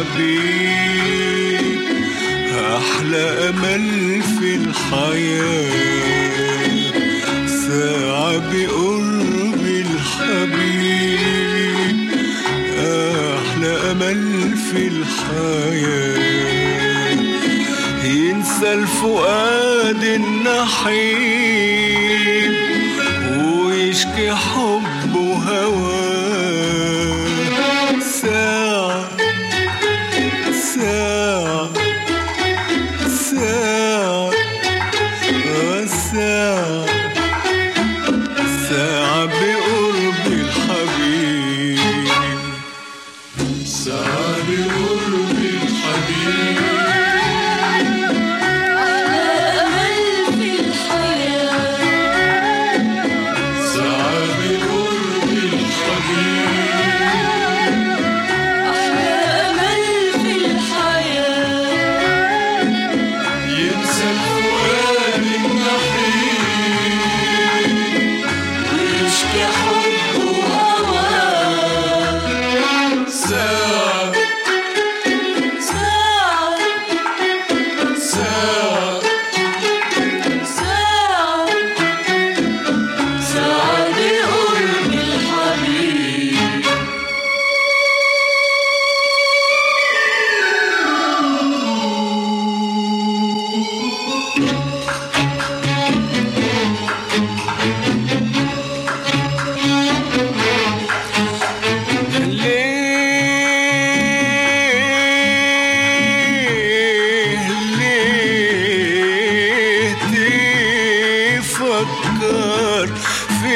حبيب أحلى أمل في الحياة، ساعة بقرب الحبيب أحلى أمل في الحياة، ينسى الفؤاد النحيب ويشكي حب وهواه، ساعة ساعة ساعة ساعة ساعة بقرب الحبيب، ساعة بقرب الحبيب في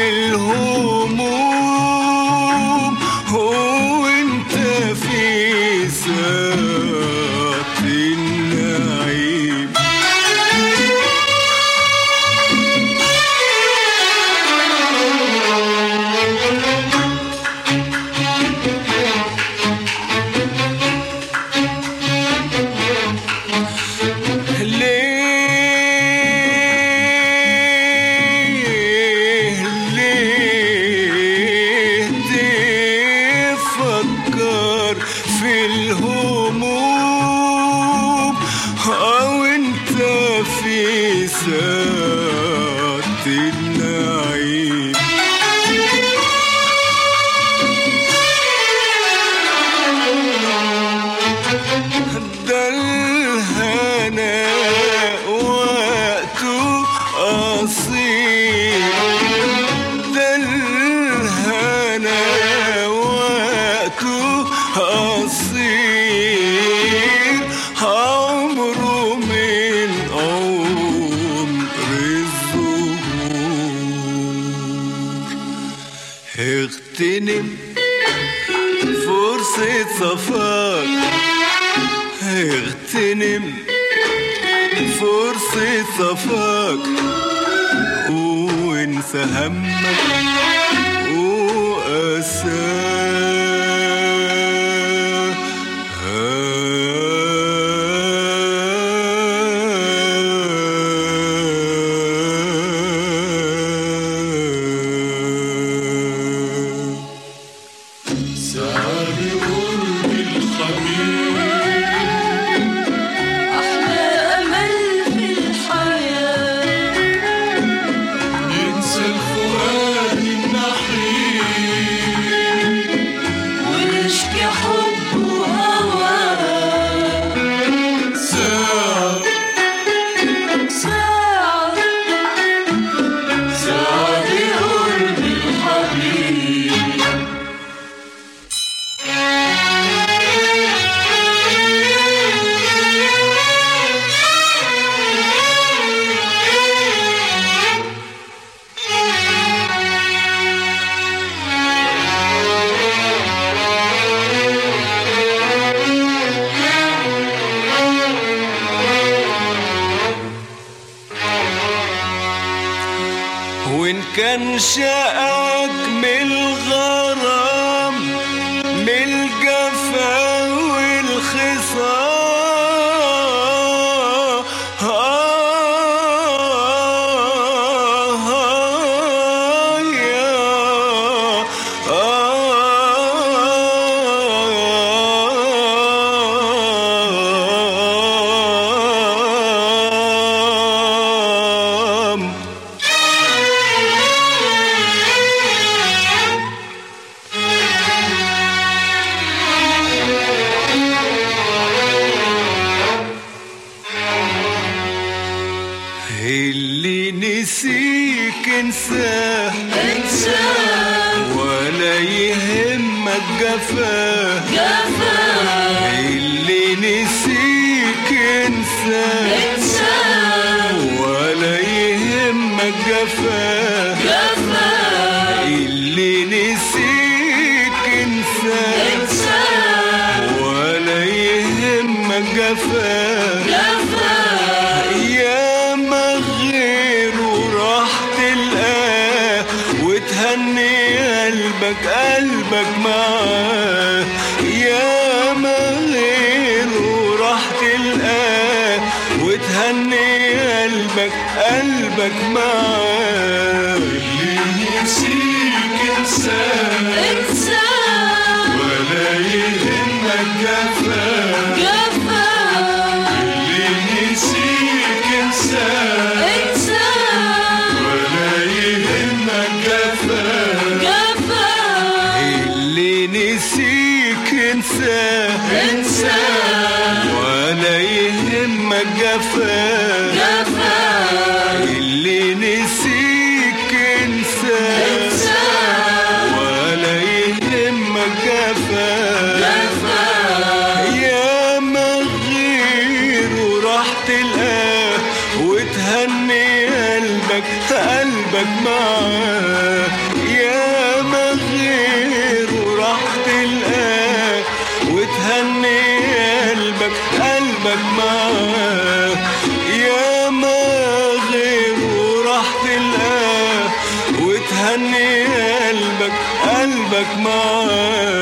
الهموم وانت في ساعة النعيم، في الهموم أو أنت في ساعة النعيم، ده الهنا وقته قصير، ده الهنا وقته قصير، عمره من عمر الزهور، اغتنم فرصة صفاك، اغتنم فرصة صفاك وانسى همك وأساك، وإن كان شقك من الغرام من الجفا والخصام نسيك انساه ولا يهمك جفاه اللي نسيك انساه ولا يهمك جفاه اللي نسيك انساه ولا يهمك جفاه يا ما غيره راح تلقاه وتهني قلبك معاه يا ما غيره راح تلقاه وتهني قلبك معاه اللي نسيك انساه ولا يهمك جفاه اللي نسيك انساه ولا يهمك جفاه اللي نسيك انساه ولا يهمك جفاه اللي نسيك انساه ولا يهمك جفاه يا ما غيره راح تلقاه وتهني قلبك معاه يا ما غيره راح تلقاه وتهني قلبك معاه يا ما غيره راح تلقاه وتهني قلبك معاه